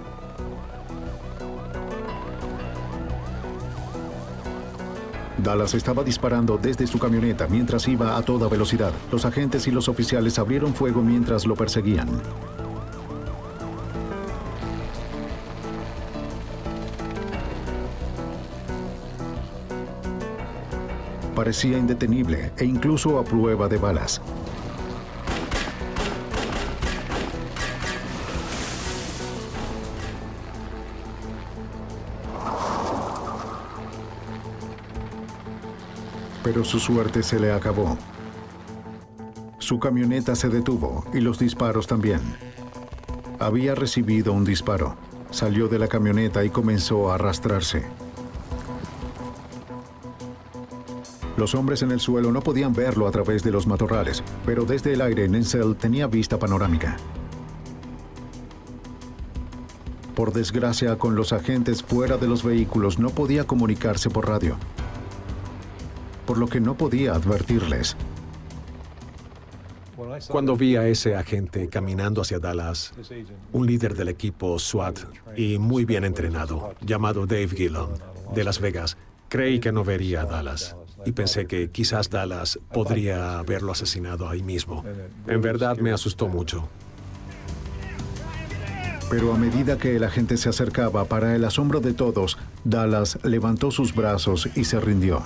A: Dallas estaba disparando desde su camioneta mientras iba a toda velocidad. Los agentes y los oficiales abrieron fuego mientras lo perseguían. Parecía indetenible e incluso a prueba de balas. Pero su suerte se le acabó. Su camioneta se detuvo y los disparos también. Había recibido un disparo. Salió de la camioneta y comenzó a arrastrarse. Los hombres en el suelo no podían verlo a través de los matorrales, pero desde el aire Nensel tenía vista panorámica. Por desgracia, con los agentes fuera de los vehículos no podía comunicarse por radio, por lo que no podía advertirles.
H: Cuando vi a ese agente caminando hacia Dallas, un líder del equipo SWAT y muy bien entrenado, llamado Dave Gillon, de Las Vegas, creí que no vería a Dallas y pensé que quizás Dallas podría haberlo asesinado ahí mismo. En verdad me asustó mucho.
A: Pero a medida que el agente se acercaba, para el asombro de todos, Dallas levantó sus brazos y se rindió.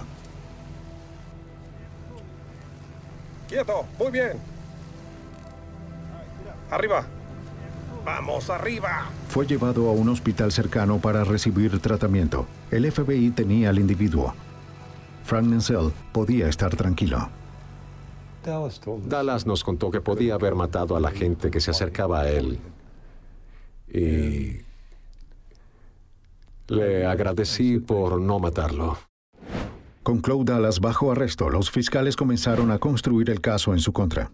Q: ¡Quieto! ¡Muy bien! ¡Arriba! ¡Vamos, arriba!
A: Fue llevado a un hospital cercano para recibir tratamiento. El F B I tenía al individuo. Frank Nensel podía estar tranquilo.
H: Dallas nos contó que podía haber matado a la gente que se acercaba a él. Y le agradecí por no matarlo.
A: Con Claude Dallas bajo arresto, los fiscales comenzaron a construir el caso en su contra.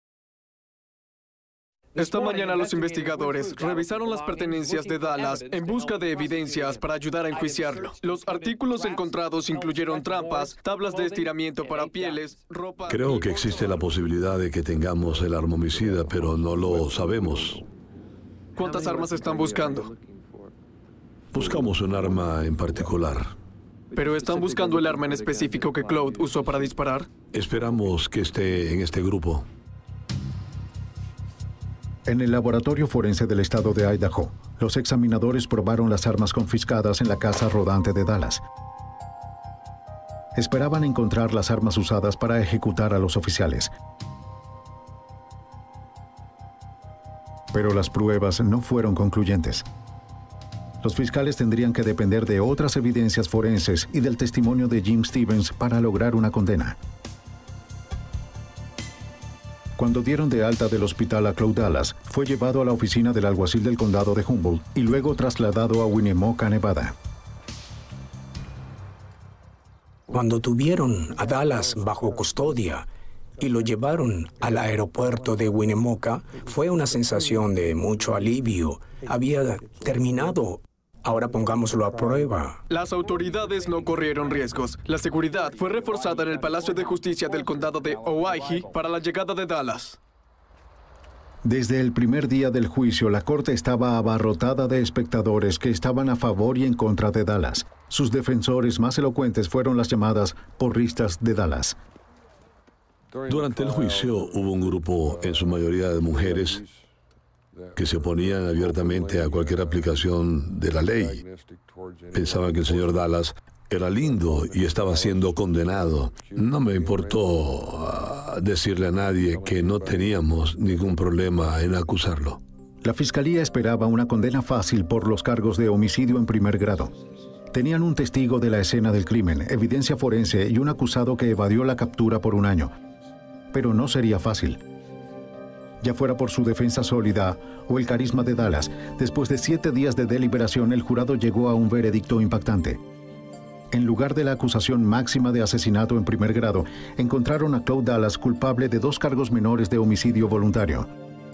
R: Esta mañana los investigadores revisaron las pertenencias de Dallas en busca de evidencias para ayudar a enjuiciarlo. Los artículos encontrados incluyeron trampas, tablas de estiramiento para pieles, ropa...
G: Creo que existe la posibilidad de que tengamos el arma homicida, pero no lo sabemos.
R: ¿Cuántas armas están buscando?
G: Buscamos un arma en particular.
R: ¿Pero están buscando el arma en específico que Claude usó para disparar?
G: Esperamos que esté en este grupo.
A: En el laboratorio forense del estado de Idaho, los examinadores probaron las armas confiscadas en la casa rodante de Dallas. Esperaban encontrar las armas usadas para ejecutar a los oficiales. Pero las pruebas no fueron concluyentes. Los fiscales tendrían que depender de otras evidencias forenses y del testimonio de Jim Stevens para lograr una condena. Cuando dieron de alta del hospital a Claude Dallas, fue llevado a la oficina del alguacil del condado de Humboldt y luego trasladado a Winnemucca, Nevada.
K: Cuando tuvieron a Dallas bajo custodia y lo llevaron al aeropuerto de Winnemucca, fue una sensación de mucho alivio. Había terminado. Ahora pongámoslo a prueba.
R: Las autoridades no corrieron riesgos. La seguridad fue reforzada en el Palacio de Justicia del condado de Owyhee para la llegada de Dallas.
A: Desde el primer día del juicio, la corte estaba abarrotada de espectadores que estaban a favor y en contra de Dallas. Sus defensores más elocuentes fueron las llamadas porristas de Dallas.
G: Durante el juicio hubo un grupo, en su mayoría de mujeres, que se oponían abiertamente a cualquier aplicación de la ley. Pensaban que el señor Dallas era lindo y estaba siendo condenado. No me importó uh, decirle a nadie que no teníamos ningún problema en acusarlo.
A: La fiscalía esperaba una condena fácil por los cargos de homicidio en primer grado. Tenían un testigo de la escena del crimen, evidencia forense y un acusado que evadió la captura por un año. Pero no sería fácil. Ya fuera por su defensa sólida o el carisma de Dallas, después de siete días de deliberación, el jurado llegó a un veredicto impactante. En lugar de la acusación máxima de asesinato en primer grado, encontraron a Claude Dallas culpable de dos cargos menores de homicidio voluntario.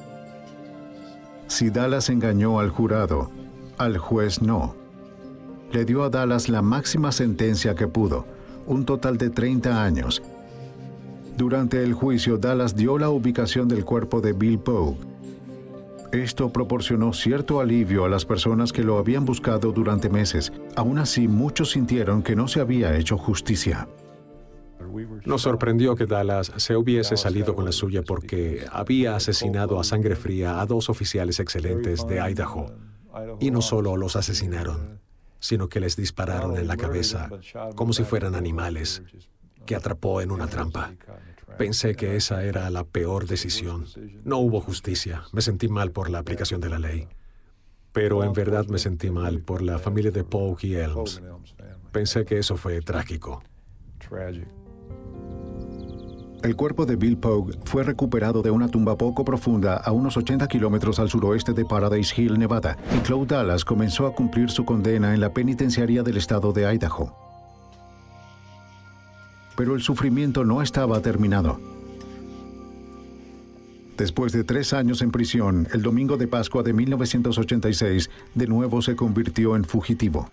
A: Si Dallas engañó al jurado, al juez no. Le dio a Dallas la máxima sentencia que pudo, un total de treinta años. Durante el juicio, Dallas dio la ubicación del cuerpo de Bill Pogue. Esto proporcionó cierto alivio a las personas que lo habían buscado durante meses. Aún así, muchos sintieron que no se había hecho justicia.
H: Nos sorprendió que Dallas se hubiese salido con la suya porque había asesinado a sangre fría a dos oficiales excelentes de Idaho. Y no solo los asesinaron, sino que les dispararon en la cabeza como si fueran animales que atrapó en una trampa. Pensé que esa era la peor decisión. No hubo justicia. Me sentí mal por la aplicación de la ley. Pero en verdad me sentí mal por la familia de Pogue y Elms. Pensé que eso fue trágico.
A: El cuerpo de Bill Pogue fue recuperado de una tumba poco profunda a unos ochenta kilómetros al suroeste de Paradise Hill, Nevada, y Claude Dallas comenzó a cumplir su condena en la penitenciaría del estado de Idaho. Pero el sufrimiento no estaba terminado. Después de tres años en prisión, el domingo de Pascua de mil novecientos ochenta y seis, de nuevo se convirtió en fugitivo.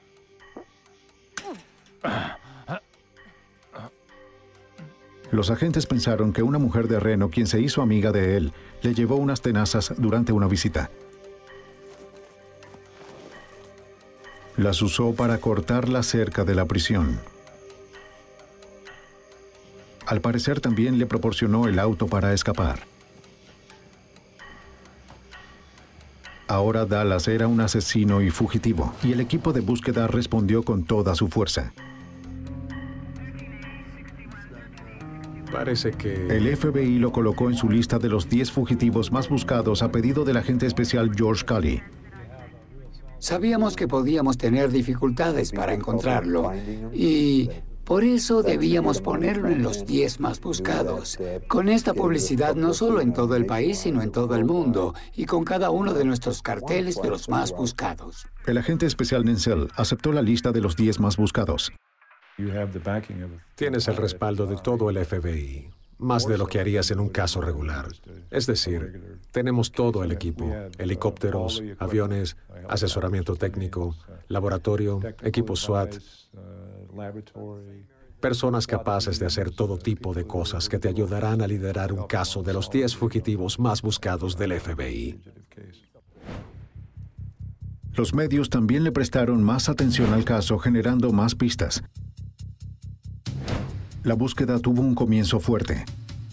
A: Los agentes pensaron que una mujer de Reno, quien se hizo amiga de él, le llevó unas tenazas durante una visita. Las usó para cortar la cerca de la prisión. Al parecer también le proporcionó el auto para escapar. Ahora Dallas era un asesino y fugitivo, y el equipo de búsqueda respondió con toda su fuerza.
H: Parece que...
A: El F B I lo colocó en su lista de los diez fugitivos más buscados a pedido del agente especial George Cully.
N: Sabíamos que podíamos tener dificultades para encontrarlo y por eso debíamos ponerlo en los diez más buscados. Con esta publicidad no solo en todo el país, sino en todo el mundo y con cada uno de nuestros carteles de los más buscados.
A: El agente especial Nencel aceptó la lista de los diez más buscados.
H: Tienes el respaldo de todo el F B I, más de lo que harías en un caso regular. Es decir, tenemos todo el equipo, helicópteros, aviones, asesoramiento técnico, laboratorio, equipo SWAT, personas capaces de hacer todo tipo de cosas que te ayudarán a liderar un caso de los diez fugitivos más buscados del F B I.
A: Los medios también le prestaron más atención al caso, generando más pistas. La búsqueda tuvo un comienzo fuerte.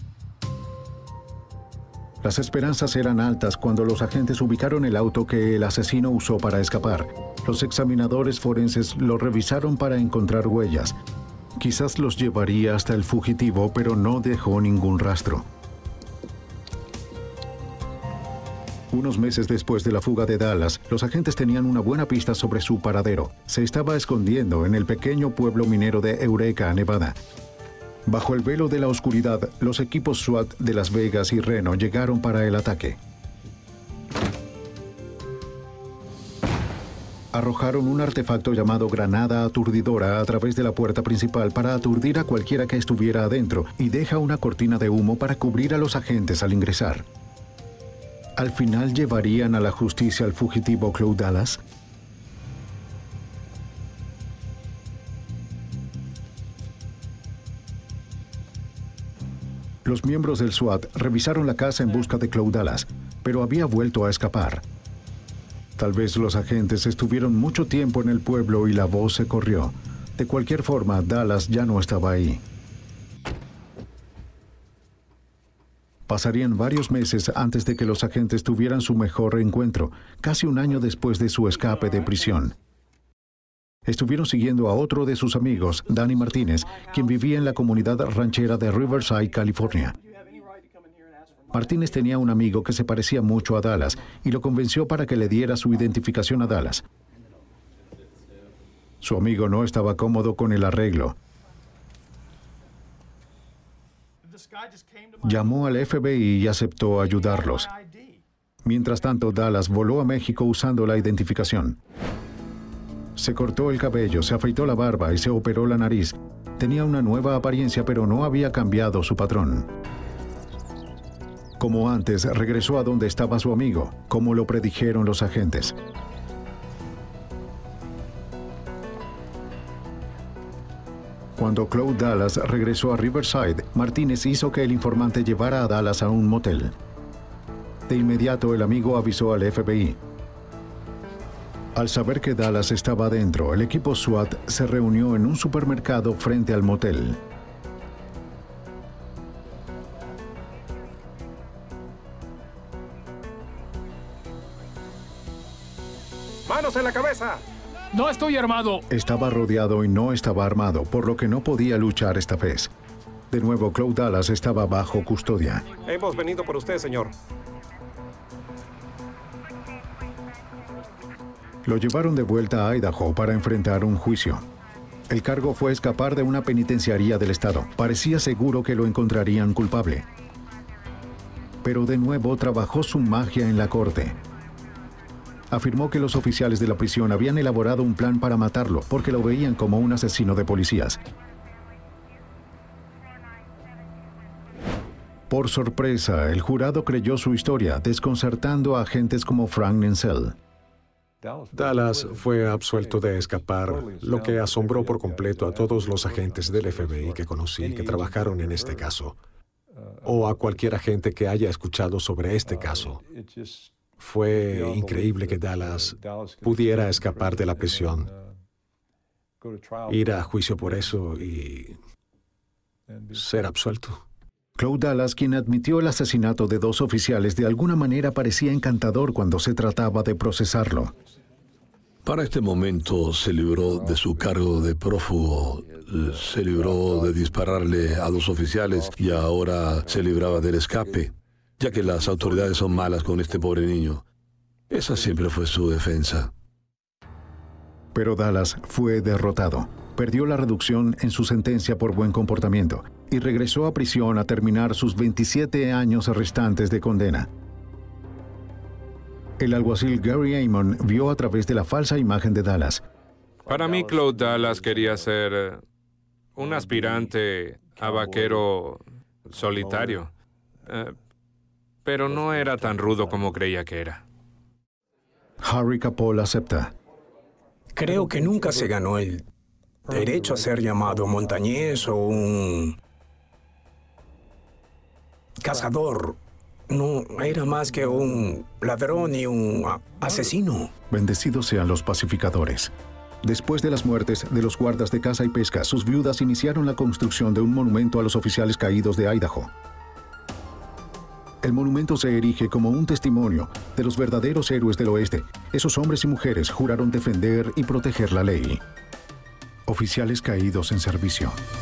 A: Las esperanzas eran altas cuando los agentes ubicaron el auto que el asesino usó para escapar. Los examinadores forenses lo revisaron para encontrar huellas. Quizás los llevaría hasta el fugitivo, pero no dejó ningún rastro. Unos meses después de la fuga de Dallas, los agentes tenían una buena pista sobre su paradero. Se estaba escondiendo en el pequeño pueblo minero de Eureka, Nevada. Bajo el velo de la oscuridad, los equipos SWAT de Las Vegas y Reno llegaron para el ataque. Arrojaron un artefacto llamado granada aturdidora a través de la puerta principal para aturdir a cualquiera que estuviera adentro y deja una cortina de humo para cubrir a los agentes al ingresar. ¿Al final llevarían a la justicia al fugitivo Cloud Dallas? Los miembros del SWAT revisaron la casa en busca de Cloud Dallas, pero había vuelto a escapar. Tal vez los agentes estuvieron mucho tiempo en el pueblo y la voz se corrió. De cualquier forma, Dallas ya no estaba ahí. Pasarían varios meses antes de que los agentes tuvieran su mejor reencuentro, casi un año después de su escape de prisión. Estuvieron siguiendo a otro de sus amigos, Danny Martínez, quien vivía en la comunidad ranchera de Riverside, California. Martínez tenía un amigo que se parecía mucho a Dallas y lo convenció para que le diera su identificación a Dallas. Su amigo no estaba cómodo con el arreglo. Llamó al F B I y aceptó ayudarlos. Mientras tanto, Dallas voló a México usando la identificación. Se cortó el cabello, se afeitó la barba y se operó la nariz. Tenía una nueva apariencia, pero no había cambiado su patrón. Como antes, regresó a donde estaba su amigo, como lo predijeron los agentes. Cuando Cloud Dallas regresó a Riverside, Martínez hizo que el informante llevara a Dallas a un motel. De inmediato, el amigo avisó al F B I. Al saber que Dallas estaba adentro, el equipo SWAT se reunió en un supermercado frente al motel.
Q: ¡Manos en la cabeza!
D: ¡No estoy armado!
A: Estaba rodeado y no estaba armado, por lo que no podía luchar esta vez. De nuevo, Cloud Dallas estaba bajo custodia.
Q: Hemos venido por usted, señor.
A: Lo llevaron de vuelta a Idaho para enfrentar un juicio. El cargo fue escapar de una penitenciaría del estado. Parecía seguro que lo encontrarían culpable. Pero de nuevo trabajó su magia en la corte. Afirmó que los oficiales de la prisión habían elaborado un plan para matarlo porque lo veían como un asesino de policías. Por sorpresa, el jurado creyó su historia, desconcertando a agentes como Frank Nensel.
H: Dallas fue absuelto de escapar, lo que asombró por completo a todos los agentes del F B I que conocí que trabajaron en este caso, o a cualquier agente que haya escuchado sobre este caso. Fue increíble que Dallas pudiera escapar de la prisión, ir a juicio por eso y ser absuelto.
A: Claude Dallas, quien admitió el asesinato de dos oficiales, de alguna manera parecía encantador cuando se trataba de procesarlo.
G: Para este momento se libró de su cargo de prófugo, se libró de dispararle a dos oficiales y ahora se libraba del escape, ya que las autoridades son malas con este pobre niño. Esa siempre fue su defensa.
A: Pero Dallas fue derrotado. Perdió la reducción en su sentencia por buen comportamiento y regresó a prisión a terminar sus veintisiete años restantes de condena. El alguacil Gary Amon vio a través de la falsa imagen de Dallas.
L: Para mí, Claude Dallas quería ser un aspirante a vaquero solitario, eh, pero no era tan rudo como creía que era.
A: Harry Capol acepta.
K: Creo que nunca se ganó el derecho a ser llamado montañés o un cazador. No era más que un ladrón y un asesino.
A: Bendecidos sean los pacificadores. Después de las muertes de los guardas de caza y pesca, sus viudas iniciaron la construcción de un monumento a los oficiales caídos de Idaho. El monumento se erige como un testimonio de los verdaderos héroes del oeste. Esos hombres y mujeres juraron defender y proteger la ley. Oficiales caídos en servicio.